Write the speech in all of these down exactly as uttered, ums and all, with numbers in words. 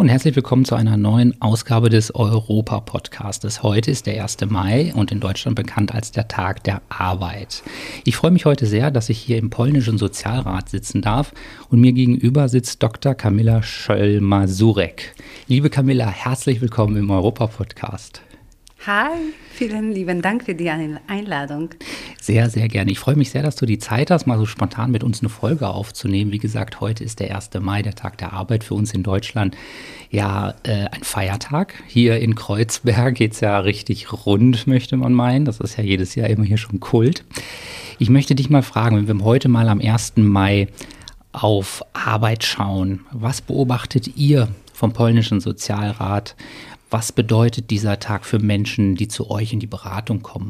und herzlich willkommen zu einer neuen Ausgabe des Europa-Podcastes. Heute ist der erste Mai und in Deutschland bekannt als der Tag der Arbeit. Ich freue mich heute sehr, dass ich hier im polnischen Sozialrat sitzen darf und mir gegenüber sitzt Doktor Kamila Scholl-Mazurek. Liebe Kamila, herzlich willkommen im Europa-Podcast. Hi, vielen lieben Dank für die Einladung. Sehr, sehr gerne. Ich freue mich sehr, dass du die Zeit hast, mal so spontan mit uns eine Folge aufzunehmen. Wie gesagt, heute ist der erste Mai, der Tag der Arbeit für uns in Deutschland. Ja, äh, ein Feiertag. Hier in Kreuzberg geht es ja richtig rund, möchte man meinen. Das ist ja jedes Jahr immer hier schon Kult. Ich möchte dich mal fragen, wenn wir heute mal am ersten Mai auf Arbeit schauen, was beobachtet ihr vom polnischen Sozialrat? Was bedeutet dieser Tag für Menschen, die zu euch in die Beratung kommen?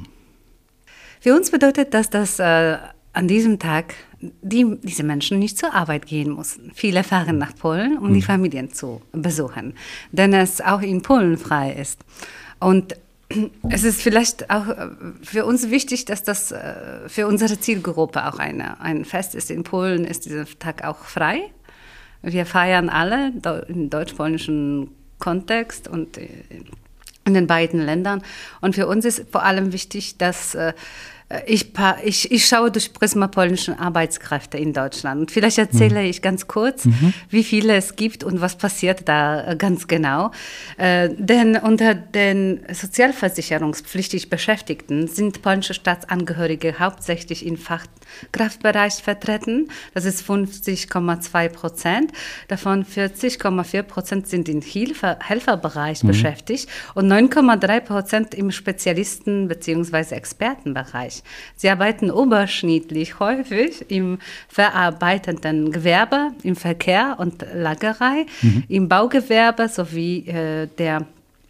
Für uns bedeutet das, dass äh, an diesem Tag die, diese Menschen nicht zur Arbeit gehen müssen. Viele fahren nach Polen, um mhm. die Familien zu besuchen, denn es auch in Polen frei ist. Und es ist vielleicht auch für uns wichtig, dass das für unsere Zielgruppe auch eine, ein Fest ist. In Polen ist dieser Tag auch frei. Wir feiern alle im deutsch-polnischen Kontext und in den beiden Ländern. Und für uns ist vor allem wichtig, dass äh, ich, ich, ich schaue durch Prisma polnischen Arbeitskräfte in Deutschland. Und vielleicht erzähle mhm. ich ganz kurz, mhm. wie viele es gibt und was passiert da ganz genau. Äh, denn unter den sozialversicherungspflichtig Beschäftigten sind polnische Staatsangehörige hauptsächlich im Fachkraftbereich vertreten. Das ist fünfzig Komma zwei Prozent. Davon vierzig Komma vier Prozent sind im Hilfe, Helferbereich mhm. beschäftigt und neun Komma drei Prozent im Spezialisten- bzw. Expertenbereich. Sie arbeiten überschnittlich häufig im verarbeitenden Gewerbe, im Verkehr und Lagerei, mhm. im Baugewerbe sowie äh, der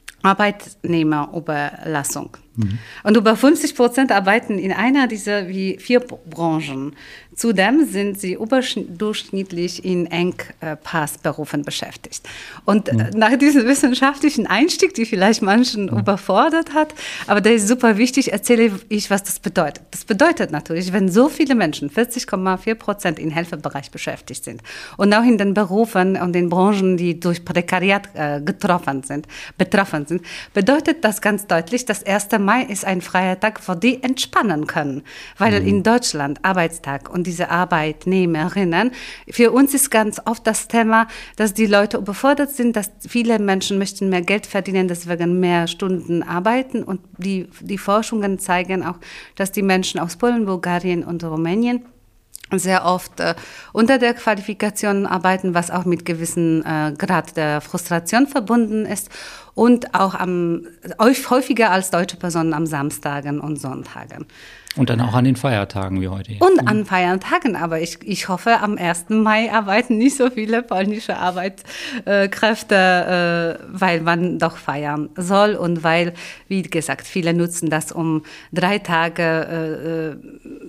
Arbeitnehmerüberlassung. Mhm. Und über fünfzig Prozent arbeiten in einer dieser wie vier Branchen. Zudem sind sie überdurchschnittlich in Engpassberufen beschäftigt. Und mhm. nach diesem wissenschaftlichen Einstieg, die vielleicht manchen mhm. überfordert hat, aber der ist super wichtig, erzähle ich, was das bedeutet. Das bedeutet natürlich, wenn so viele Menschen, vierzig Komma vier Prozent im Helferbereich beschäftigt sind und auch in den Berufen und den Branchen, die durch Prekariat äh, getroffen sind, betroffen sind, bedeutet das ganz deutlich, dass erster Mai ist ein freier Tag, wo die entspannen können. Weil mhm. in Deutschland Arbeitstag und diese Arbeitnehmerinnen, für uns ist ganz oft das Thema, dass die Leute überfordert sind, dass viele Menschen möchten mehr Geld verdienen, deswegen mehr Stunden arbeiten. Und die, die Forschungen zeigen auch, dass die Menschen aus Polen, Bulgarien und Rumänien sehr oft äh, unter der Qualifikation arbeiten, was auch mit gewissem äh, Grad der Frustration verbunden ist und auch am, häufiger als deutsche Personen am Samstagen und Sonntagen. Und dann auch an den Feiertagen wie heute. Und an Feiertagen, aber ich, ich hoffe, am ersten Mai arbeiten nicht so viele polnische Arbeitskräfte, äh, weil man doch feiern soll und weil, wie gesagt, viele nutzen das, um drei Tage, äh,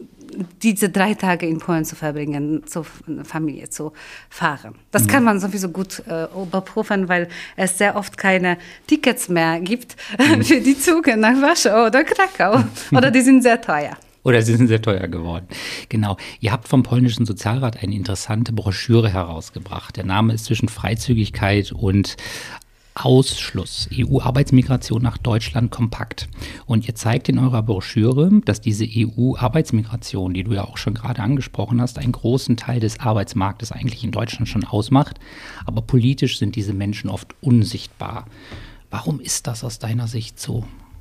diese drei Tage in Polen zu verbringen, zur Familie zu fahren. Das mhm. kann man sowieso gut äh, überprüfen, weil es sehr oft keine Tickets mehr gibt mhm. für die Züge nach Warschau oder Krakau. Oder die sind sehr teuer. Oder sie sind sehr teuer geworden. Genau. Ihr habt vom polnischen Sozialrat eine interessante Broschüre herausgebracht. Der Name ist zwischen Freizügigkeit und Ausschluss, E U-Arbeitsmigration nach Deutschland kompakt. Und ihr zeigt in eurer Broschüre, dass diese E U-Arbeitsmigration, die du ja auch schon gerade angesprochen hast, einen großen Teil des Arbeitsmarktes eigentlich in Deutschland schon ausmacht. Aber politisch sind diese Menschen oft unsichtbar. Warum ist das aus deiner Sicht so?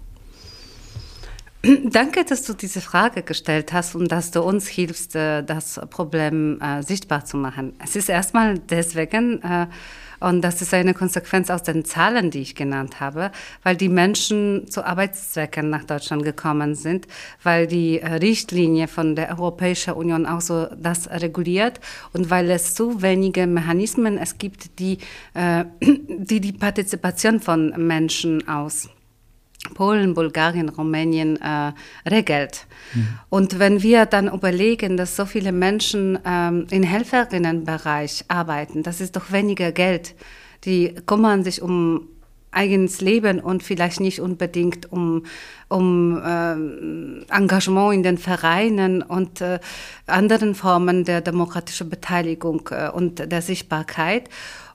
Danke, dass du diese Frage gestellt hast und dass du uns hilfst, das Problem äh, sichtbar zu machen. Es ist erstmal deswegen, äh, und das ist eine Konsequenz aus den Zahlen, die ich genannt habe, weil die Menschen zu Arbeitszwecken nach Deutschland gekommen sind, weil die äh, Richtlinie von der Europäischen Union auch so das reguliert und weil es so wenige Mechanismen es gibt, die äh, die, die Partizipation von Menschen aus Polen, Bulgarien, Rumänien äh, regelt. Mhm. Und wenn wir dann überlegen, dass so viele Menschen ähm, im Helferinnenbereich arbeiten, das ist doch weniger Geld. Die kümmern sich um eigenes Leben und vielleicht nicht unbedingt um, um äh, Engagement in den Vereinen und äh, anderen Formen der demokratischen Beteiligung äh, und der Sichtbarkeit.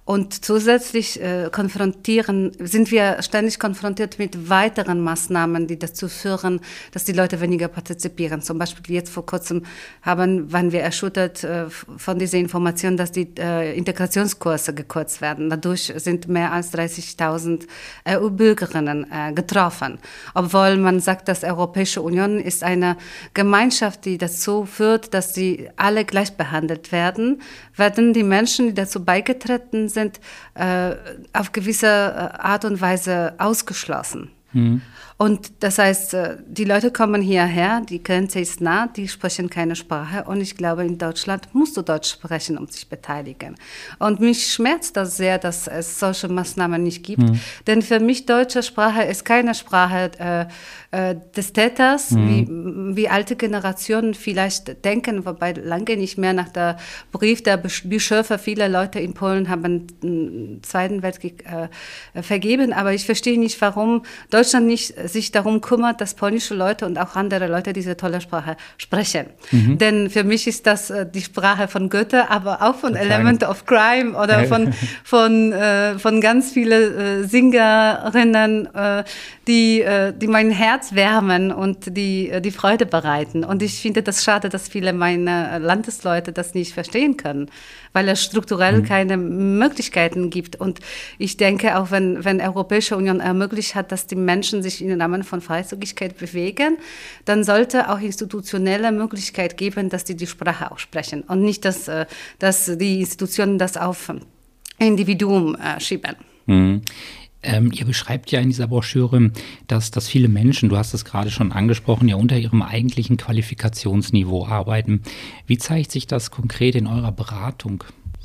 Und zusätzlich äh, konfrontieren, sind wir ständig konfrontiert mit weiteren Maßnahmen, die dazu führen, dass die Leute weniger partizipieren. Zum Beispiel jetzt vor kurzem haben, waren wir erschüttert äh, von dieser Information, dass die äh, Integrationskurse gekürzt werden. Dadurch sind mehr als dreißigtausend E U-Bürgerinnen äh, getroffen. Obwohl man sagt, dass Europäische Union ist eine Gemeinschaft, die dazu führt, dass sie alle gleich behandelt werden, werden die Menschen, die dazu beigetreten sind, äh, auf gewisse Art und Weise ausgeschlossen. Mhm. Und das heißt, die Leute kommen hierher, die Grenze ist nah, die sprechen keine Sprache. Und ich glaube, in Deutschland musst du Deutsch sprechen, um sich beteiligen. Und mich schmerzt das sehr, dass es solche Maßnahmen nicht gibt. Mhm. Denn für mich deutsche Sprache ist keine Sprache äh, äh, des Täters, mhm. wie, wie alte Generationen vielleicht denken, wobei lange nicht mehr nach der Brief der Bischöfe. Viele Leute in Polen haben den Zweiten Weltkrieg äh, vergeben. Aber ich verstehe nicht, warum Deutschland nicht sich darum kümmert, dass polnische Leute und auch andere Leute diese tolle Sprache sprechen. Mhm. Denn für mich ist das äh, die Sprache von Goethe, aber auch von Total. Element of Crime oder von, von, äh, von ganz vielen äh, Singerinnen, äh, die, äh, die mein Herz wärmen und die, äh, die Freude bereiten. Und ich finde das schade, dass viele meiner Landesleute das nicht verstehen können, weil es strukturell mhm. keine Möglichkeiten gibt. Und ich denke, auch wenn, wenn Europäische Union ermöglicht hat, dass die Menschen sich im Rahmen von Freizügigkeit bewegen, dann sollte auch institutionelle Möglichkeit geben, dass die die Sprache auch sprechen und nicht, dass, dass die Institutionen das auf Individuum äh, schieben. Mhm. Ähm, ihr beschreibt ja in dieser Broschüre, dass, dass viele Menschen, du hast es gerade schon angesprochen, ja unter ihrem eigentlichen Qualifikationsniveau arbeiten. Wie zeigt sich das konkret in eurer Beratung?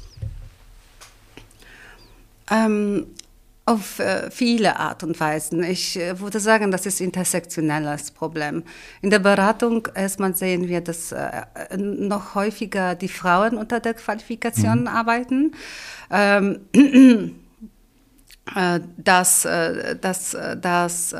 Ähm, auf äh, viele Art und Weisen. Ich äh, würde sagen, das ist ein intersektionelles Problem. In der Beratung erstmal sehen wir, dass äh, noch häufiger die Frauen unter der Qualifikation mhm. arbeiten. Ähm, dass, dass, dass,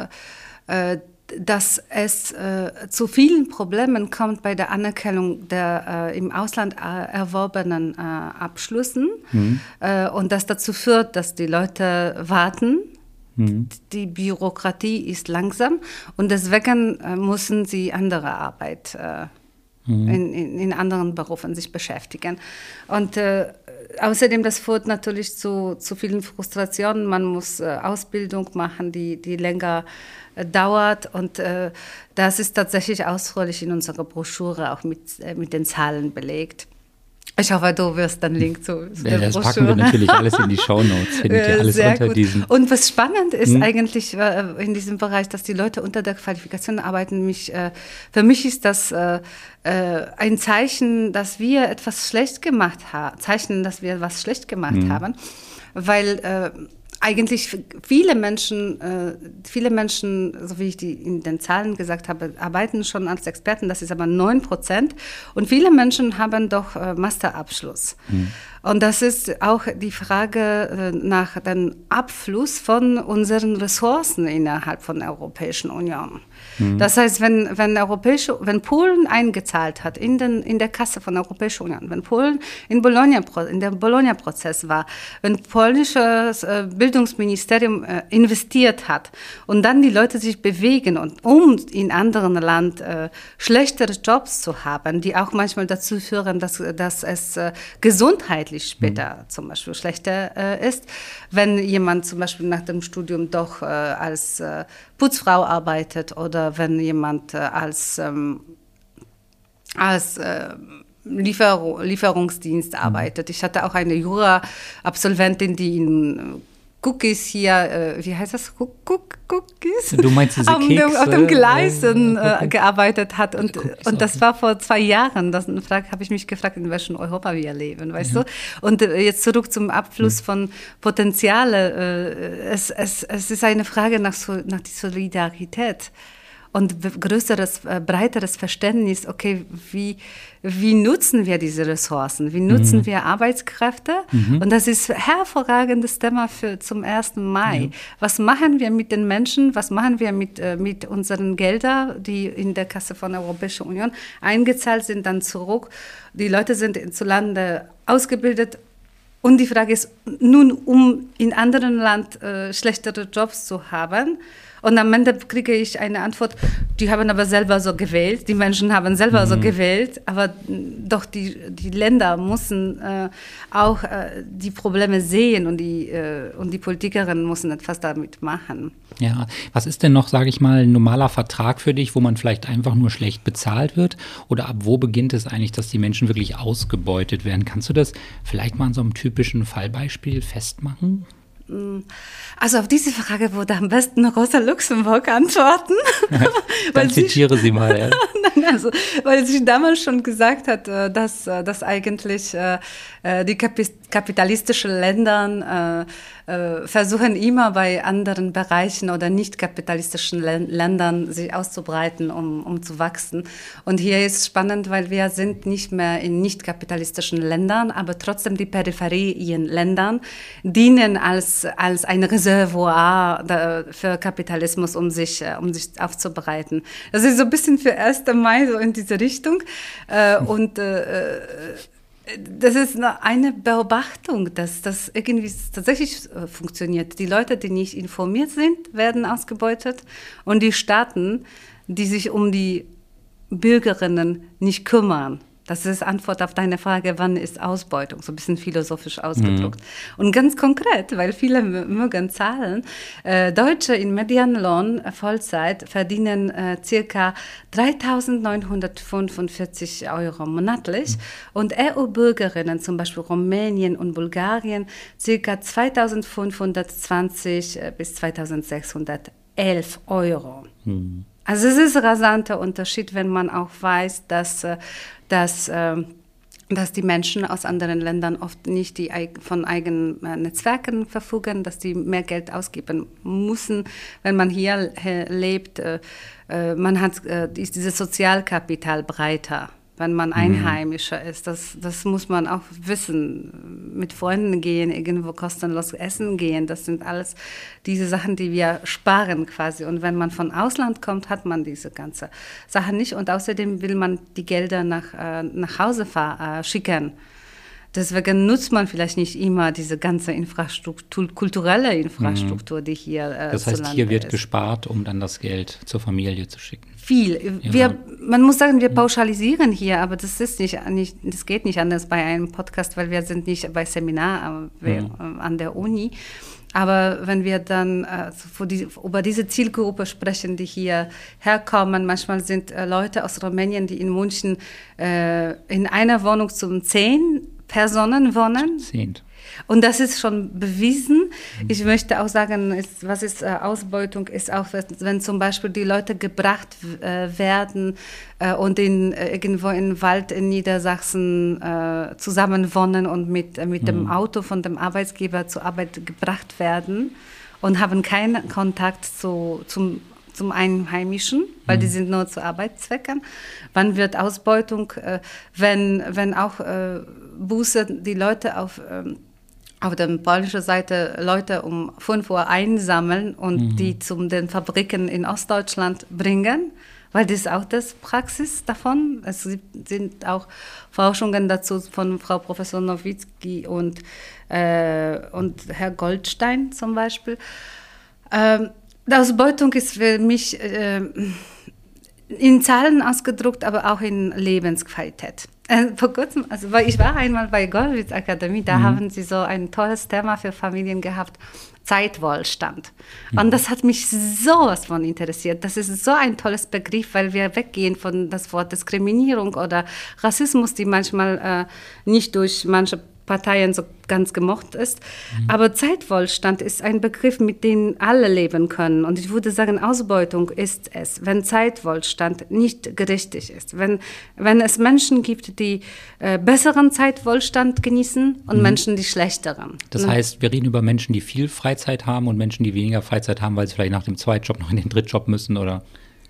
dass es zu vielen Problemen kommt bei der Anerkennung der im Ausland erworbenen Abschlüssen mhm. und das dazu führt, dass die Leute warten. Mhm. Die Bürokratie ist langsam und deswegen müssen sie andere Arbeit mhm. in, in, in anderen Berufen sich beschäftigen. Und äh, außerdem, das führt natürlich zu, zu vielen Frustrationen. Man muss äh, Ausbildung machen, die, die länger äh, dauert. Und äh, das ist tatsächlich ausführlich in unserer Broschüre auch mit, äh, mit den Zahlen belegt. Ich hoffe, du wirst dann Link zu, zu der das Broschüre. Das packen wir natürlich alles in die Shownotes, findet ihr alles Sehr unter gut. diesen. Und was spannend ist hm? eigentlich in diesem Bereich, dass die Leute unter der Qualifikation arbeiten. Mich, äh, für mich ist das äh, ein Zeichen, dass wir etwas schlecht gemacht haben, Zeichen, dass wir was schlecht gemacht hm. haben, weil äh, eigentlich viele Menschen, äh, viele Menschen, so wie ich die in den Zahlen gesagt habe, arbeiten schon als Experten, das ist aber neun Prozent. Und viele Menschen haben doch äh, Masterabschluss. Mhm. Und das ist auch die Frage äh, nach dem Abfluss von unseren Ressourcen innerhalb von der Europäischen Union. Mhm. Das heißt, wenn, wenn, Europäische, wenn Polen eingezahlt hat in, den, in der Kasse von der Europäischen Union, wenn Polen in, Bologna, in der Bologna-Prozess war, wenn polnisches äh, Bildungsministerium äh, investiert hat und dann die Leute sich bewegen, und, um in anderen Land äh, schlechtere Jobs zu haben, die auch manchmal dazu führen, dass, dass es äh, gesundheitlich später mhm. zum Beispiel schlechter äh, ist, wenn jemand zum Beispiel nach dem Studium doch äh, als äh, Putzfrau arbeitet oder wenn jemand äh, als, ähm, als äh, Liefer- Lieferungsdienst mhm. arbeitet. Ich hatte auch eine Jura-Absolventin, die in Cookies hier, äh, wie heißt das? Cookies? Du meinst diese Kekse? Auf, dem, auf dem Gleisen äh, gearbeitet hat. Und, und das war vor zwei Jahren. Das habe ich mich gefragt, in welchem Europa wir leben, weißt ja. du? Und äh, jetzt zurück zum Abfluss mhm. von Potenziale. Äh, es, es, es ist eine Frage nach, nach der Solidarität. Und größeres, breiteres Verständnis, okay, wie, wie nutzen wir diese Ressourcen? Wie nutzen mhm. wir Arbeitskräfte? Mhm. Und das ist ein hervorragendes Thema für zum ersten Mai. Mhm. Was machen wir mit den Menschen? Was machen wir mit, mit unseren Geldern, die in der Kasse von der Europäischen Union eingezahlt sind, dann zurück? Die Leute sind zulande ausgebildet, und die Frage ist, nun, um in anderen Land äh, schlechtere Jobs zu haben, und am Ende kriege ich eine Antwort, die haben aber selber so gewählt, die Menschen haben selber mhm. so gewählt, aber doch die, die Länder müssen äh, auch äh, die Probleme sehen und die, äh, und die Politikerinnen müssen etwas damit machen. Ja, was ist denn noch, sage ich mal, ein normaler Vertrag für dich, wo man vielleicht einfach nur schlecht bezahlt wird? Oder ab wo beginnt es eigentlich, dass die Menschen wirklich ausgebeutet werden? Kannst du das vielleicht mal an so einem typischen Fallbeispiel festmachen? Also auf diese Frage würde am besten Rosa Luxemburg antworten. Dann zitiere sie, sie mal. Ja. Also, weil sie damals schon gesagt hat, dass, dass eigentlich die kapitalistischen Länder versuchen immer bei anderen Bereichen oder nicht kapitalistischen Ländern sich auszubreiten, um, um zu wachsen. Und hier ist spannend, weil wir sind nicht mehr in nicht kapitalistischen Ländern, aber trotzdem die Peripherien-Ländern dienen als, als ein Reservoir für Kapitalismus, um sich, um sich aufzubereiten. Das ist so ein bisschen für erster Mai so in diese Richtung. Und das ist eine Beobachtung, dass das irgendwie tatsächlich funktioniert. Die Leute, die nicht informiert sind, werden ausgebeutet und die Staaten, die sich um die Bürgerinnen nicht kümmern. Das ist Antwort auf deine Frage, wann ist Ausbeutung, so ein bisschen philosophisch ausgedrückt. Mhm. Und ganz konkret, weil viele mögen Zahlen, äh, Deutsche in Medianlohn äh, Vollzeit verdienen äh, circa dreitausendneunhundertfünfundvierzig Euro monatlich mhm. und E U-Bürgerinnen, zum Beispiel Rumänien und Bulgarien, circa zweitausendfünfhundertzwanzig äh, bis zweitausendsechshundertelf Euro. Mhm. Also es ist ein rasanter Unterschied, wenn man auch weiß, dass, dass, dass die Menschen aus anderen Ländern oft nicht die von eigenen Netzwerken verfügen, dass die mehr Geld ausgeben müssen, wenn man hier lebt. Man hat ist dieses Sozialkapital breiter, wenn man Einheimischer ist. Das, das muss man auch wissen. Mit Freunden gehen, irgendwo kostenlos essen gehen, das sind alles diese Sachen, die wir sparen quasi. Und wenn man von Ausland kommt, hat man diese ganze Sachen nicht. Und außerdem will man die Gelder nach, äh, nach Hause fahr, äh, schicken. Deswegen nutzt man vielleicht nicht immer diese ganze Infrastruktur, kulturelle Infrastruktur, die hier äh, Das heißt, hier wird ist. gespart, um dann das Geld zur Familie zu schicken. Viel. Ja. Wir, man muss sagen, wir pauschalisieren hier, aber das ist nicht, nicht, das geht nicht anders bei einem Podcast, weil wir sind nicht bei Seminar wir, mhm. an der Uni. Aber wenn wir dann äh, die, über diese Zielgruppe sprechen, die hier herkommen, manchmal sind äh, Leute aus Rumänien, die in München äh, in einer Wohnung zum zehn Personen wohnen. Zehnt. Und das ist schon bewiesen. Ich möchte auch sagen, ist, was ist äh, Ausbeutung, ist auch, wenn zum Beispiel die Leute gebracht äh, werden äh, und in, äh, irgendwo im Wald in Niedersachsen äh, zusammen wohnen und mit, äh, mit mhm. dem Auto von dem Arbeitgeber zur Arbeit gebracht werden und haben keinen Kontakt zu, zum zum Einheimischen, weil mhm. die sind nur zu Arbeitszwecken. Wann wird Ausbeutung, äh, wenn, wenn auch äh, Busse die Leute auf, ähm, auf der polnischen Seite Leute um fünf Uhr einsammeln und mhm. die zu den Fabriken in Ostdeutschland bringen, weil das ist auch das Praxis davon. Es sind auch Forschungen dazu von Frau Professor Nowitzki und, äh, und Herr Goldstein zum Beispiel. Ähm, Die Ausbeutung ist für mich äh, in Zahlen ausgedrückt, aber auch in Lebensqualität. Äh, vor kurzem, also weil ich war einmal bei Gollwitz Akademie, da mhm. haben sie so ein tolles Thema für Familien gehabt, Zeitwohlstand. Mhm. Und das hat mich sowas von interessiert. Das ist so ein tolles Begriff, weil wir weggehen von das Wort Diskriminierung oder Rassismus, die manchmal äh, nicht durch manche Parteien so ganz gemocht ist. Mhm. Aber Zeitwohlstand ist ein Begriff, mit dem alle leben können. Und ich würde sagen, Ausbeutung ist es, wenn Zeitwohlstand nicht gerechtig ist. Wenn, wenn es Menschen gibt, die äh, besseren Zeitwohlstand genießen und mhm. Menschen, die schlechteren. Das mhm. heißt, wir reden über Menschen, die viel Freizeit haben und Menschen, die weniger Freizeit haben, weil sie vielleicht nach dem Zweitjob noch in den Drittjob müssen, oder?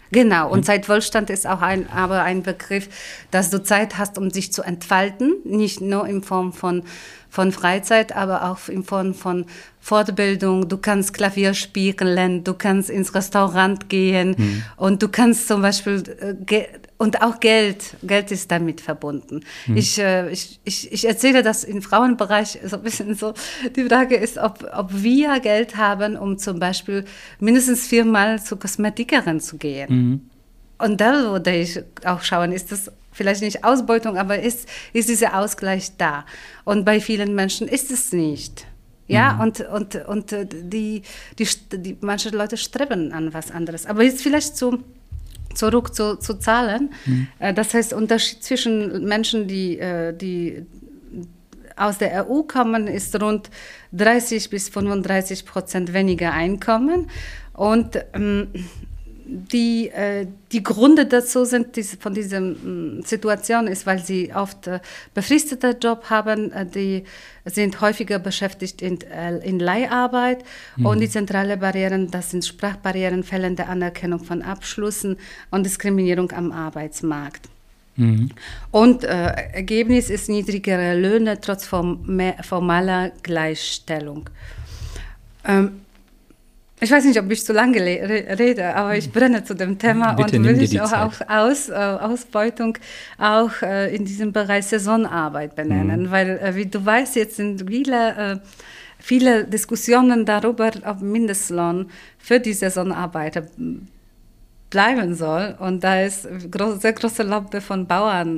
Genau, und Zeitwohlstand ist auch ein, aber ein Begriff, dass du Zeit hast, um sich zu entfalten, nicht nur in Form von, von Freizeit, aber auch in Form von Fortbildung. Du kannst Klavier spielen, du kannst ins Restaurant gehen mhm. und du kannst zum Beispiel, äh, und auch Geld, Geld ist damit verbunden. Mhm. Ich, äh, ich, ich, ich erzähle das im Frauenbereich so ein bisschen so. Die Frage ist, ob, ob wir Geld haben, um zum Beispiel mindestens viermal zur Kosmetikerin zu gehen. Mhm. Und da würde ich auch schauen, ist das vielleicht nicht Ausbeutung, aber ist, ist dieser Ausgleich da? Und bei vielen Menschen ist es nicht. Ja, mhm. und, und, und die, die, die, manche Leute streben an was anderes. Aber jetzt vielleicht zu zurück zu, zu Zahlen. Mhm. Das heißt, Unterschied zwischen Menschen, die, die aus der E U kommen, ist rund dreißig bis fünfunddreißig Prozent weniger Einkommen. Und ähm, die, äh, die Gründe dazu sind, diese, von dieser äh, Situation ist, weil sie oft äh, befristete Job haben, äh, die sind häufiger beschäftigt in, äh, in Leiharbeit mhm. und die zentrale Barrieren, das sind Sprachbarrieren, fehlende Anerkennung von Abschlüssen und Diskriminierung am Arbeitsmarkt. Mhm. Und äh, Ergebnis ist niedrigere Löhne trotz form- formaler Gleichstellung. Ähm, Ich weiß nicht, ob ich zu lange le- rede, aber ich brenne zu dem Thema. Bitte und will ich auch, auch aus, äh, Ausbeutung auch äh, in diesem Bereich Saisonarbeit benennen. Mhm. Weil, äh, wie du weißt, jetzt sind viele, äh, viele Diskussionen darüber, ob Mindestlohn für die Saisonarbeiter bleiben soll. Und da ist groß, sehr große Lobby von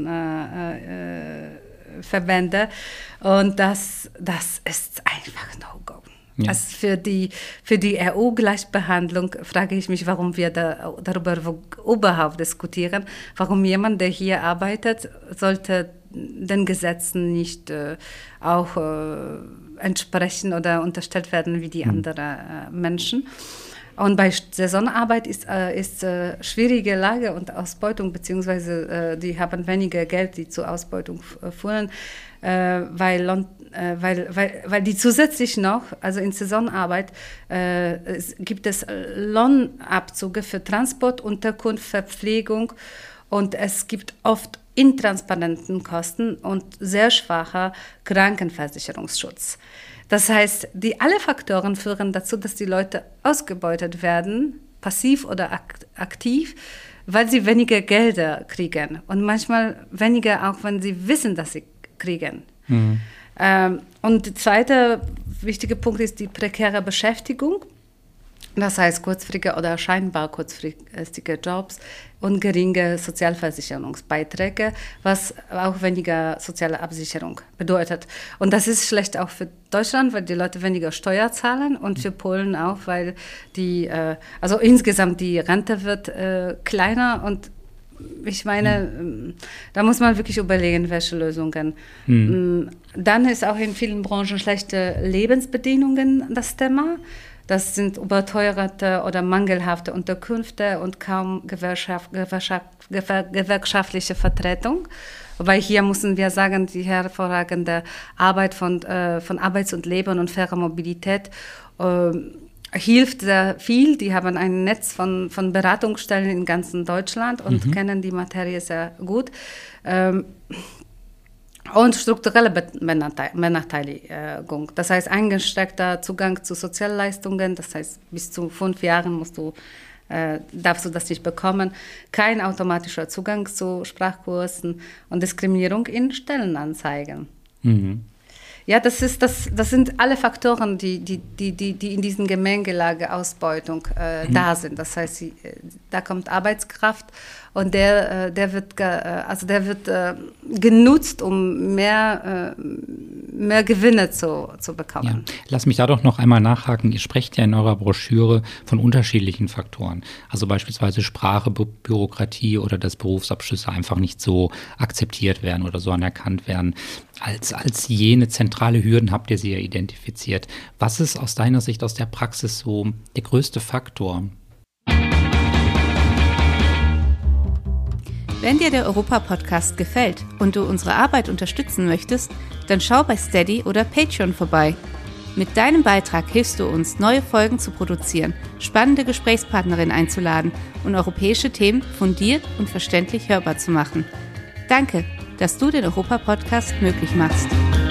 Bauernverbänden. Äh, äh, und das, das ist einfach No-Go. Ja. Also für die, für die E U-Gleichbehandlung frage ich mich, warum wir da, darüber überhaupt diskutieren. Warum jemand, der hier arbeitet, sollte den Gesetzen nicht äh, auch äh, entsprechen oder unterstellt werden wie die mhm. anderen äh, Menschen. Und bei Saisonarbeit ist äh, ist äh, schwierige Lage und Ausbeutung, beziehungsweise äh, die haben weniger Geld, die zur Ausbeutung f- führen, äh, weil, äh, weil, weil, weil die zusätzlich noch, also in Saisonarbeit, äh, es gibt es Lohnabzüge für Transport, Unterkunft, Verpflegung und es gibt oft intransparenten Kosten und sehr schwacher Krankenversicherungsschutz. Das heißt, die alle Faktoren führen dazu, dass die Leute ausgebeutet werden, passiv oder aktiv, weil sie weniger Gelder kriegen und manchmal weniger auch, wenn sie wissen, dass sie kriegen. Mhm. Ähm, und der zweite wichtige Punkt ist die prekäre Beschäftigung. Das heißt kurzfristige oder scheinbar kurzfristige Jobs und geringe Sozialversicherungsbeiträge, was auch weniger soziale Absicherung bedeutet. Und das ist schlecht auch für Deutschland, weil die Leute weniger Steuer zahlen und für Polen auch, weil die, äh, also insgesamt die Rente wird äh, kleiner und ich meine, mhm. da muss man wirklich überlegen, welche Lösungen. Mhm. Dann ist auch in vielen Branchen schlechte Lebensbedingungen das Thema. Das sind überteuerte oder mangelhafte Unterkünfte und kaum Gewerkschaft, Gewerkschaft, gewerkschaftliche Vertretung. Weil hier müssen wir sagen, die hervorragende Arbeit von, äh, von Arbeits- und Leben und faire Mobilität äh, hilft sehr viel. Die haben ein Netz von, von Beratungsstellen in ganzen Deutschland und mhm. kennen die Materie sehr gut. Ähm, Und strukturelle Benachteiligung, das heißt eingeschränkter Zugang zu Sozialleistungen, das heißt bis zu fünf Jahren musst du, äh, darfst du das nicht bekommen, kein automatischer Zugang zu Sprachkursen und Diskriminierung in Stellenanzeigen. Mhm. Ja, das ist das, das sind alle Faktoren, die, die, die, die, die in diesen Gemengelage Ausbeutung äh, mhm. da sind. Das heißt, sie, da kommt Arbeitskraft und der, der wird, also der wird äh, genutzt, um mehr, äh, mehr Gewinne zu, zu bekommen. Ja. Lass mich da doch noch einmal nachhaken. Ihr sprecht ja in eurer Broschüre von unterschiedlichen Faktoren. Also beispielsweise Sprache, Bü- Bürokratie oder dass Berufsabschlüsse einfach nicht so akzeptiert werden oder so anerkannt werden. Als, als jene zentrale Hürden habt ihr sie ja identifiziert. Was ist aus deiner Sicht, aus der Praxis so der größte Faktor? Wenn dir der Europa-Podcast gefällt und du unsere Arbeit unterstützen möchtest, dann schau bei Steady oder Patreon vorbei. Mit deinem Beitrag hilfst du uns, neue Folgen zu produzieren, spannende Gesprächspartnerinnen einzuladen und europäische Themen fundiert und verständlich hörbar zu machen. Danke, dass du den Europa-Podcast möglich machst.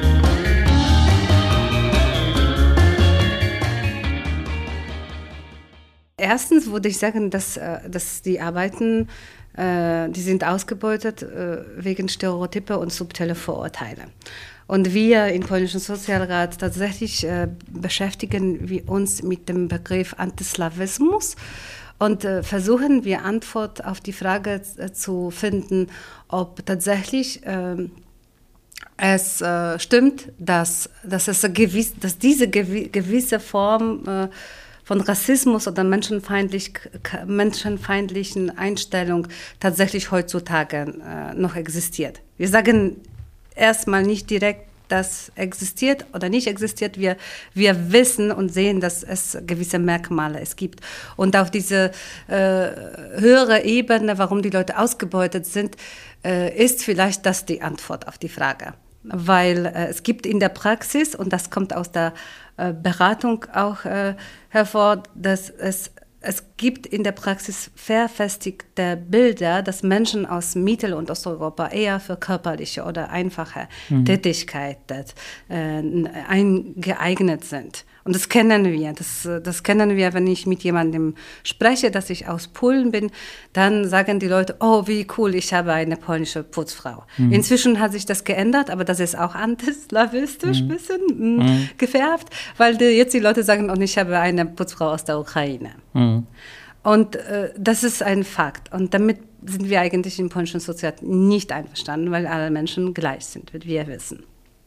Erstens würde ich sagen, dass, dass die Arbeiten, die sind ausgebeutet wegen Stereotype und subtile Vorurteile. Und wir im polnischen Sozialrat tatsächlich äh, beschäftigen wir uns mit dem Begriff Antislawismus und äh, versuchen wir Antwort auf die Frage äh, zu finden, ob tatsächlich äh, es äh, stimmt, dass, dass, es gewiss, dass diese gewi- gewisse Form äh, von Rassismus oder menschenfeindlich, menschenfeindlichen Einstellung tatsächlich heutzutage äh, noch existiert. Wir sagen erstmal nicht direkt, das existiert oder nicht existiert. Wir, wir wissen und sehen, dass es gewisse Merkmale es gibt. Und auf diese äh, höhere Ebene, warum die Leute ausgebeutet sind, äh, ist vielleicht das die Antwort auf die Frage. Weil äh, es gibt in der Praxis, und das kommt aus der äh, Beratung auch äh, hervor, dass es Es gibt in der Praxis verfestigte Bilder, dass Menschen aus Mittel- und Osteuropa eher für körperliche oder einfache mhm. Tätigkeiten äh, eingeeignet sind. Und das kennen wir. Das, das kennen wir, wenn ich mit jemandem spreche, dass ich aus Polen bin, dann sagen die Leute, oh, wie cool, ich habe eine polnische Putzfrau. Mhm. Inzwischen hat sich das geändert, aber das ist auch antislawistisch ein mhm. bisschen mhm. gefärbt, weil die, jetzt die Leute sagen, und ich habe eine Putzfrau aus der Ukraine. Mhm. Und äh, das ist ein Fakt. Und damit sind wir eigentlich im polnischen Sozialstaat nicht einverstanden, weil alle Menschen gleich sind, wie wir wissen.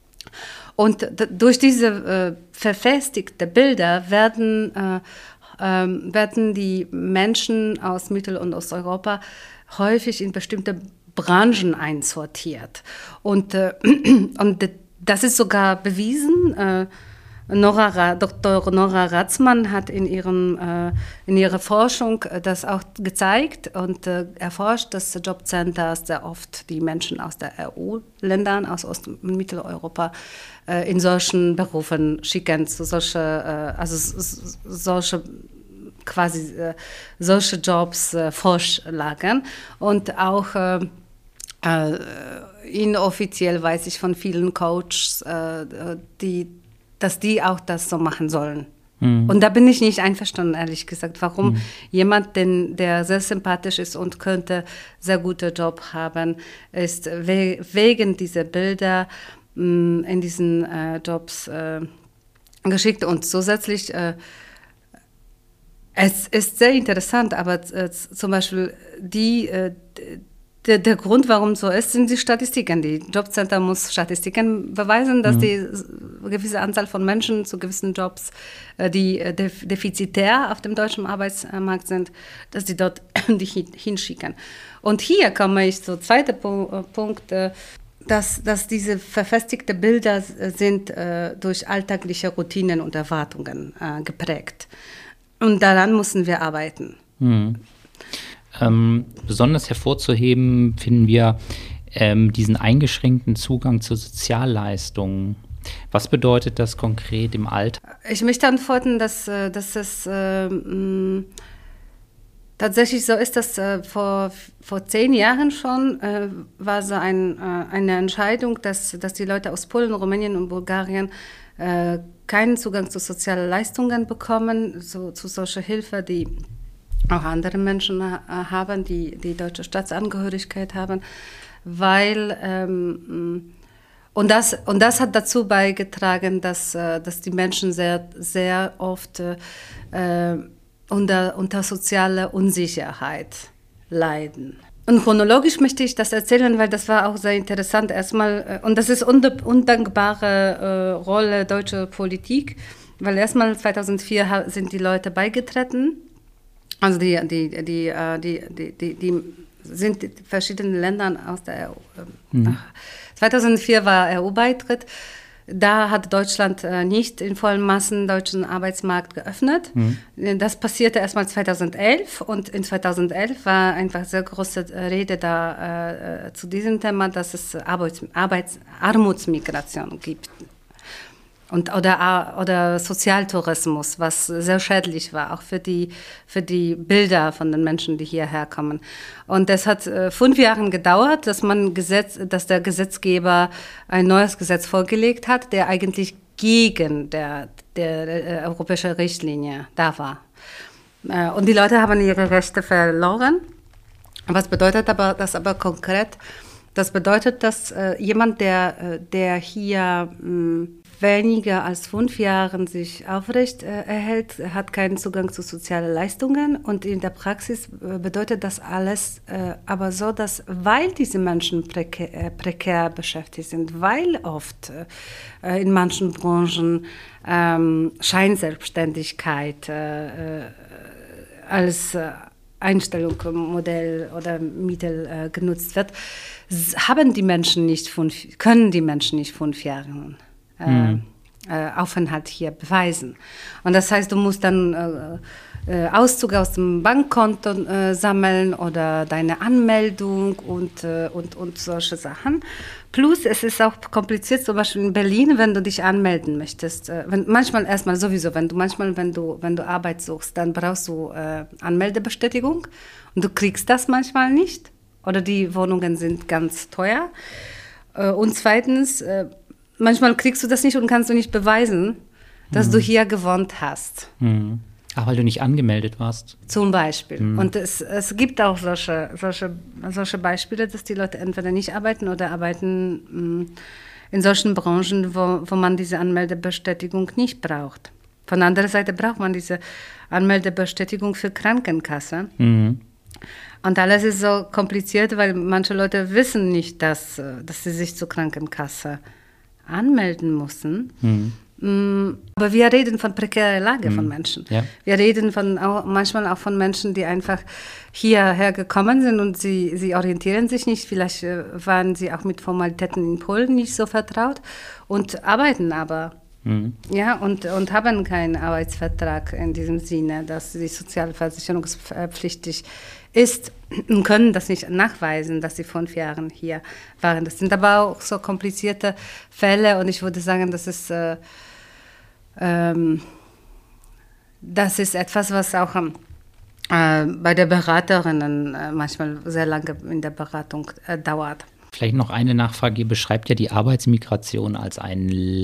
Und d- durch diese äh, verfestigte Bilder werden, äh, äh, werden die Menschen aus Mittel- und Osteuropa häufig in bestimmte Branchen einsortiert. Und, äh, und das ist sogar bewiesen. Äh, Nora, Doktor Nora Ratzmann hat in, ihrem, äh, in ihrer Forschung das auch gezeigt und äh, erforscht, dass Jobcenters sehr oft die Menschen aus der E U-Ländern, aus Ost- und Mitteleuropa, äh, in solchen Berufen schicken, zu solche, äh, also s- solche quasi äh, solche Jobs äh, vorschlagen und auch äh, äh, inoffiziell weiß ich von vielen Coaches, äh, die dass die auch das so machen sollen. Mhm. Und da bin ich nicht einverstanden, ehrlich gesagt. Warum mhm. jemand, den, der sehr sympathisch ist und könnte sehr guten Job haben, ist we- wegen dieser Bilder mh, in diesen äh, Jobs äh, geschickt. Und zusätzlich, äh, es ist sehr interessant, aber äh, zum Beispiel die, äh, Der, der Grund, warum so ist, sind die Statistiken. Die Jobcenter muss Statistiken beweisen, dass mhm. die eine gewisse Anzahl von Menschen zu gewissen Jobs, die def- defizitär auf dem deutschen Arbeitsmarkt sind, dass die dort die hinschicken. Und hier komme ich zum zweiten Punkt, dass, dass diese verfestigten Bilder sind äh, durch alltägliche Routinen und Erwartungen äh, geprägt. Und daran müssen wir arbeiten. Mhm. Ähm, besonders hervorzuheben finden wir ähm, diesen eingeschränkten Zugang zu Sozialleistungen. Was bedeutet das konkret im Alltag? Ich möchte antworten, dass, dass es äh, mh, tatsächlich so ist, dass äh, vor, vor zehn Jahren schon äh, war so ein, äh, eine Entscheidung, dass, dass die Leute aus Polen, Rumänien und Bulgarien äh, keinen Zugang zu sozialen Leistungen bekommen, so, zu solcher Hilfe, die auch andere Menschen haben, die die deutsche Staatsangehörigkeit haben, weil ähm, und das und das hat dazu beigetragen, dass dass die Menschen sehr sehr oft äh, unter unter sozialer Unsicherheit leiden. Und chronologisch möchte ich das erzählen, weil das war auch sehr interessant erstmal und das ist eine undankbare äh, Rolle deutscher Politik, weil erstmal zweitausendvier sind die Leute beigetreten. Also die, die, die, die, die, die, die sind in verschiedenen Ländern aus der E U. Mhm. zweitausendvier war E U-Beitritt. Da hat Deutschland nicht in vollen Massen den deutschen Arbeitsmarkt geöffnet. Mhm. Das passierte erstmal zweitausendelf und in zweitausendelf war einfach sehr große Rede da äh, zu diesem Thema, dass es Arbeits, Arbeits, Armutsmigration gibt. Und, oder, oder Sozialtourismus, was sehr schädlich war, auch für die, für die Bilder von den Menschen, die hierher kommen. Und das hat äh, fünf Jahre gedauert, dass, man Gesetz, dass der Gesetzgeber ein neues Gesetz vorgelegt hat, der eigentlich gegen der, der, der europäische Richtlinie da war. Äh, und die Leute haben ihre Rechte verloren. Was bedeutet aber das aber konkret? Das bedeutet, dass äh, jemand, der, der hier mh, weniger als fünf Jahren sich aufrecht äh, erhält, hat keinen Zugang zu sozialen Leistungen. Und in der Praxis äh, bedeutet das alles äh, aber so, dass, weil diese Menschen prekär, äh, prekär beschäftigt sind, weil oft äh, in manchen Branchen ähm, Scheinselbstständigkeit äh, äh, als äh, Einstellung, Modell oder Mittel äh, genutzt wird, haben die Menschen nicht fünf, können die Menschen nicht fünf Jahre äh, hm. äh, Aufenthalt hier beweisen. Und das heißt, du musst dann äh, äh, Auszug aus dem Bankkonto äh, sammeln oder deine Anmeldung und, äh, und, und solche Sachen. Plus, es ist auch kompliziert, zum Beispiel in Berlin, wenn du dich anmelden möchtest. Äh, wenn, manchmal erstmal sowieso, wenn du manchmal, wenn du, wenn du Arbeit suchst, dann brauchst du äh, Anmeldebestätigung und du kriegst das manchmal nicht. Oder die Wohnungen sind ganz teuer. Äh, und zweitens, äh, manchmal kriegst du das nicht und kannst du nicht beweisen, dass mhm. du hier gewohnt hast. Mhm. Ach, weil du nicht angemeldet warst. Zum Beispiel. Mhm. Und es, es gibt auch solche, solche, solche Beispiele, dass die Leute entweder nicht arbeiten oder arbeiten mh, in solchen Branchen, wo, wo man diese Anmeldebestätigung nicht braucht. Von der anderen Seite braucht man diese Anmeldebestätigung für Krankenkasse. Mhm. Und alles ist so kompliziert, weil manche Leute wissen nicht, dass, dass sie sich zur Krankenkasse anmelden müssen. Mhm. Aber wir reden von prekärer Lage mhm. von Menschen. Ja. Wir reden von, auch, manchmal auch von Menschen, die einfach hierher gekommen sind und sie, sie orientieren sich nicht. Vielleicht waren sie auch mit Formalitäten in Polen nicht so vertraut und arbeiten aber. Mhm. Ja, und, und haben keinen Arbeitsvertrag in diesem Sinne, dass sie sozialversicherungspflichtig ist und können das nicht nachweisen, dass sie fünf Jahre hier waren. Das sind aber auch so komplizierte Fälle und ich würde sagen, das ist, äh, ähm, das ist etwas, was auch äh, bei der Beraterinnen äh, manchmal sehr lange in der Beratung äh, dauert. Vielleicht noch eine Nachfrage. Ihr beschreibt ja die Arbeitsmigration als einen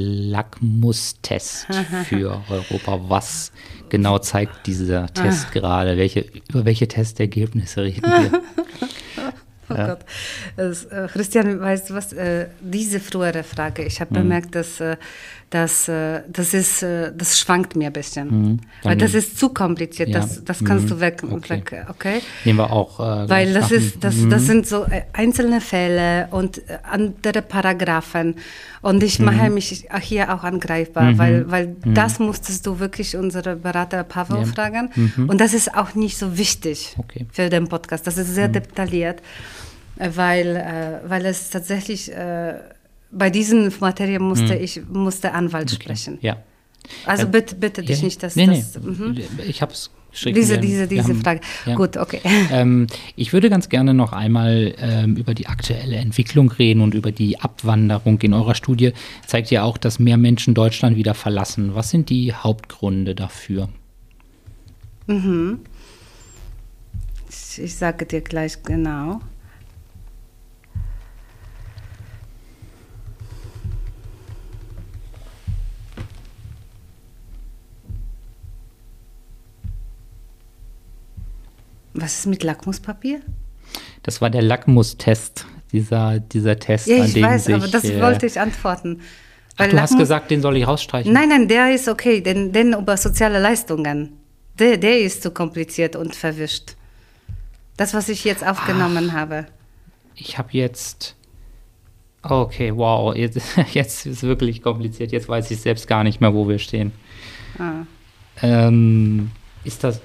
Lackmustest für Europa. Was genau zeigt dieser Test gerade? Welche, über welche Testergebnisse reden wir? Oh ja. Gott. Das, äh, Christian, weißt du was? Äh, diese frühere Frage, ich habe mhm. bemerkt, dass, äh, dass äh, das, ist, äh, das schwankt mir ein bisschen. Mhm. Weil das ist zu kompliziert, ja. das, das kannst mhm. du weg, okay. weg. Okay? Nehmen wir auch. Äh, Weil das, ist, das, mhm. das sind so äh, einzelne Fälle und äh, andere Paragraphen. Und ich mhm. mache mich hier auch angreifbar, mhm. weil, weil mhm. das musstest du wirklich unsere Berater Pavel ja. fragen. Mhm. Und das ist auch nicht so wichtig okay. für den Podcast. Das ist sehr mhm. detailliert. Weil, äh, weil es tatsächlich, äh, bei diesen Materien musste hm. ich musste Anwalt okay. sprechen. Ja. Also äh, bitte, bitte dich ja, nicht, dass nee, das... Nee. Mhm. Ich habe es Diese, diese, diese haben, Frage. Ja. Gut, okay. Ähm, ich würde ganz gerne noch einmal ähm, über die aktuelle Entwicklung reden und über die Abwanderung. In eurer Studie zeigt ja auch, dass mehr Menschen Deutschland wieder verlassen. Was sind die Hauptgründe dafür? Mhm. Ich, ich sage dir gleich genau. Was ist mit Lackmuspapier? Das war der Lackmustest, dieser, dieser Test, ja, an dem weiß, sich... aber das äh, wollte ich antworten. Ach, du hast gesagt, den soll ich rausstreichen? Nein, nein, der ist okay, denn, denn über soziale Leistungen, der, der ist zu kompliziert und verwischt. Das, was ich jetzt aufgenommen Ach, habe. Ich habe jetzt... Okay, wow, jetzt, jetzt ist es wirklich kompliziert. Jetzt weiß ich selbst gar nicht mehr, wo wir stehen. Ah. Ähm, ist das...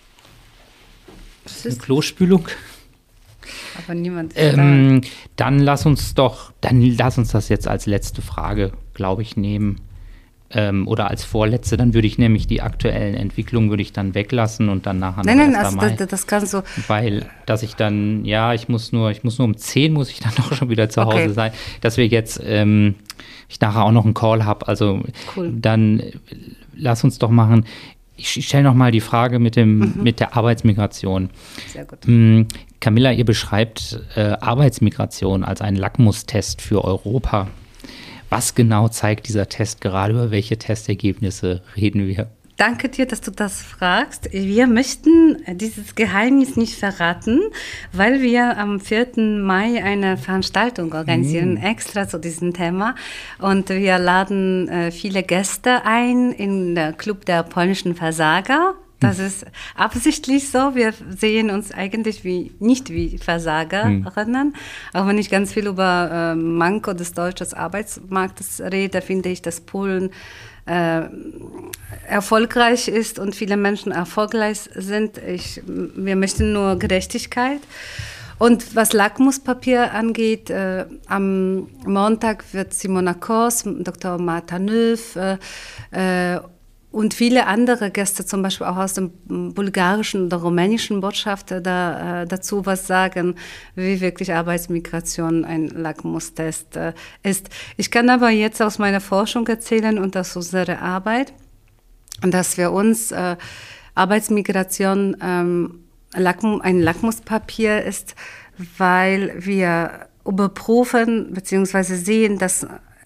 Eine Klospülung. Aber niemand ist ähm, da. Dann lass uns doch, dann lass uns das jetzt als letzte Frage, glaube ich, nehmen. Ähm, oder als vorletzte, dann würde ich nämlich die aktuellen Entwicklungen würde ich dann weglassen und dann nachher Nein, nein, also das, das kannst du. Weil, dass ich dann, ja, ich muss nur, ich muss nur um zehn muss ich dann doch schon wieder zu Okay. Hause sein, dass wir jetzt, ähm, ich nachher auch noch einen Call habe, also Cool. dann äh, lass uns doch machen. Ich, ich stelle noch mal die Frage mit dem, Mhm. mit der Arbeitsmigration. Sehr gut. Mm, Camilla, ihr beschreibt äh, Arbeitsmigration als einen Lackmustest für Europa. Was genau zeigt dieser Test gerade? Über welche Testergebnisse reden wir? Danke dir, dass du das fragst. Wir möchten dieses Geheimnis nicht verraten, weil wir am vierten Mai eine Veranstaltung organisieren, Mhm. extra zu diesem Thema. Und wir laden äh, viele Gäste ein in den Club der polnischen Versager. Das ist absichtlich so. Wir sehen uns eigentlich wie, nicht wie Versagerinnen. Auch wenn ich ganz viel über äh, Manko des deutschen Arbeitsmarktes rede, finde ich, dass Polen äh, erfolgreich ist und viele Menschen erfolgreich sind. Ich, wir möchten nur Gerechtigkeit. Und was Lackmuspapier angeht, äh, am Montag wird Simona Kos, Doktor Marta Nöf äh, äh, und viele andere Gäste, zum Beispiel auch aus dem bulgarischen oder rumänischen Botschafter, da, äh, dazu was sagen, wie wirklich Arbeitsmigration ein Lackmustest äh, ist. Ich kann aber jetzt aus meiner Forschung erzählen und aus unserer Arbeit, dass wir uns äh, Arbeitsmigration ähm, Lackm- ein Lackmuspapier ist, weil wir überprüfen bzw. sehen, dass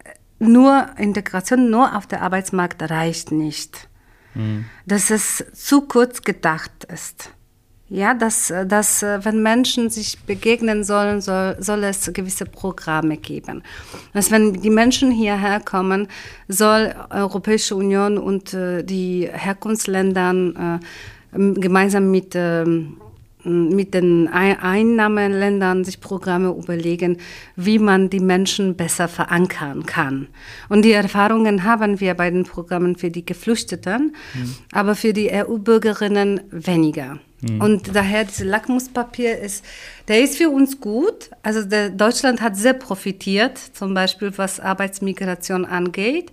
nur Integration nur auf der Arbeitsmarkt reicht nicht. Mhm. Dass es zu kurz gedacht ist. Ja, dass, dass wenn Menschen sich begegnen sollen, soll, soll es gewisse Programme geben. Dass wenn die Menschen hierher kommen, soll Europäische Union und äh, die Herkunftsländer äh, gemeinsam mit äh, mit den Einnahmeländern sich Programme überlegen, wie man die Menschen besser verankern kann. Und die Erfahrungen haben wir bei den Programmen für die Geflüchteten, mhm. aber für die E U-Bürgerinnen weniger. Mhm. Und daher dieses Lackmuspapier ist, der ist für uns gut. Also der, Deutschland hat sehr profitiert, zum Beispiel was Arbeitsmigration angeht.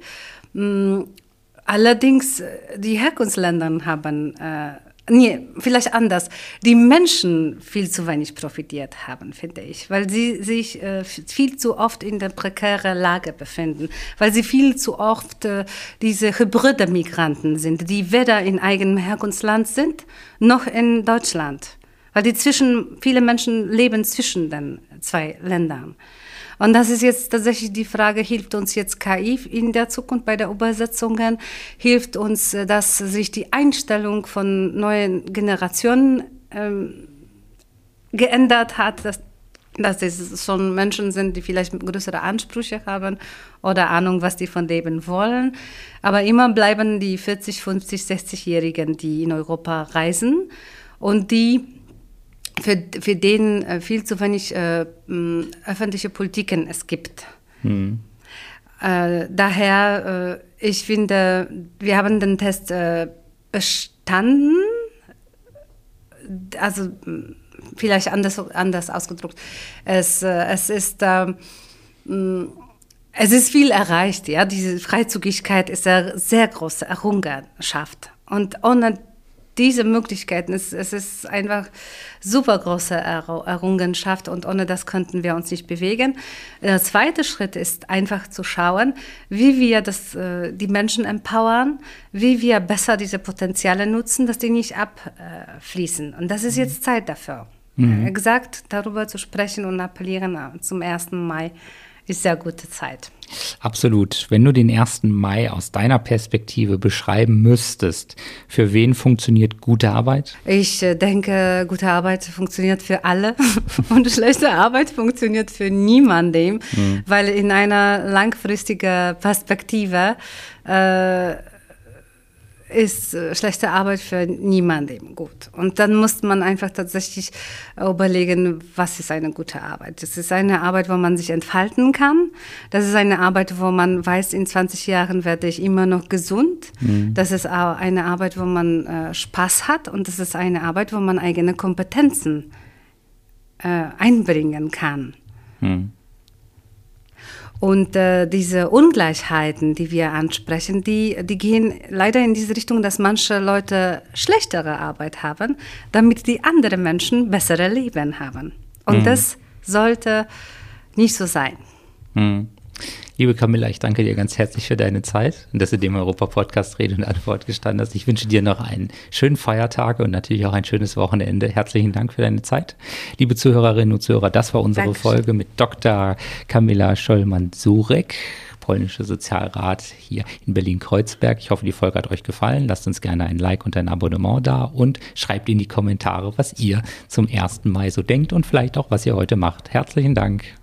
Allerdings die Herkunftsländer haben äh, Nee, vielleicht anders. Die Menschen viel zu wenig profitiert haben, finde ich, weil sie sich äh, viel zu oft in der prekären Lage befinden, weil sie viel zu oft äh, diese hybride Migranten sind, die weder in eigenem Herkunftsland sind, noch in Deutschland. Weil die zwischen, viele Menschen leben zwischen den zwei Ländern. Und das ist jetzt tatsächlich die Frage, hilft uns jetzt K I in der Zukunft bei der Übersetzungen? Hilft uns, dass sich die Einstellung von neuen Generationen ähm, geändert hat, dass, dass es schon Menschen sind, die vielleicht größere Ansprüche haben oder Ahnung, was die von Leben wollen. Aber immer bleiben die vierzig, fünfzig, sechzigjährigen, die in Europa reisen und die Für, für den äh, viel zu wenig äh, mh, öffentliche Politiken es gibt. Hm. Äh, daher, äh, ich finde, wir haben den Test äh, bestanden, also vielleicht anders, anders ausgedrückt. Es, äh, es ist äh, mh, es ist viel erreicht, ja. Diese Freizügigkeit ist eine sehr große Errungenschaft. Und ohne diese Möglichkeiten, es, es ist einfach super große Errungenschaft und ohne das könnten wir uns nicht bewegen. Der zweite Schritt ist einfach zu schauen, wie wir das, die Menschen empowern, wie wir besser diese Potenziale nutzen, dass die nicht abfließen. Und das ist jetzt Zeit dafür. Mhm. Exakt darüber zu sprechen und appellieren zum ersten Mai ist sehr gute Zeit. Absolut. Wenn du den ersten Mai aus deiner Perspektive beschreiben müsstest, für wen funktioniert gute Arbeit? Ich denke, gute Arbeit funktioniert für alle und schlechte Arbeit funktioniert für niemanden, mhm. weil in einer langfristigen Perspektive äh, ist schlechte Arbeit für niemanden gut. Und dann muss man einfach tatsächlich überlegen, was ist eine gute Arbeit. Das ist eine Arbeit, wo man sich entfalten kann. Das ist eine Arbeit, wo man weiß, in zwanzig Jahren werde ich immer noch gesund. Mhm. Das ist auch eine Arbeit, wo man äh, Spaß hat. Und das ist eine Arbeit, wo man eigene Kompetenzen äh, einbringen kann. Mhm. Und äh, diese Ungleichheiten, die wir ansprechen, die, die gehen leider in diese Richtung, dass manche Leute schlechtere Arbeit haben, damit die anderen Menschen bessere Leben haben. Und mhm. das sollte nicht so sein. Mhm. Liebe Camilla, ich danke dir ganz herzlich für deine Zeit und dass du dem Europa-Podcast Rede und Antwort gestanden hast. Ich wünsche dir noch einen schönen Feiertag und natürlich auch ein schönes Wochenende. Herzlichen Dank für deine Zeit. Liebe Zuhörerinnen und Zuhörer, das war unsere Dankeschön. Folge mit Doktor Camilla Schollmann-Surek, polnischer Sozialrat hier in Berlin-Kreuzberg. Ich hoffe, die Folge hat euch gefallen. Lasst uns gerne ein Like und ein Abonnement da und schreibt in die Kommentare, was ihr zum ersten Mai so denkt und vielleicht auch, was ihr heute macht. Herzlichen Dank.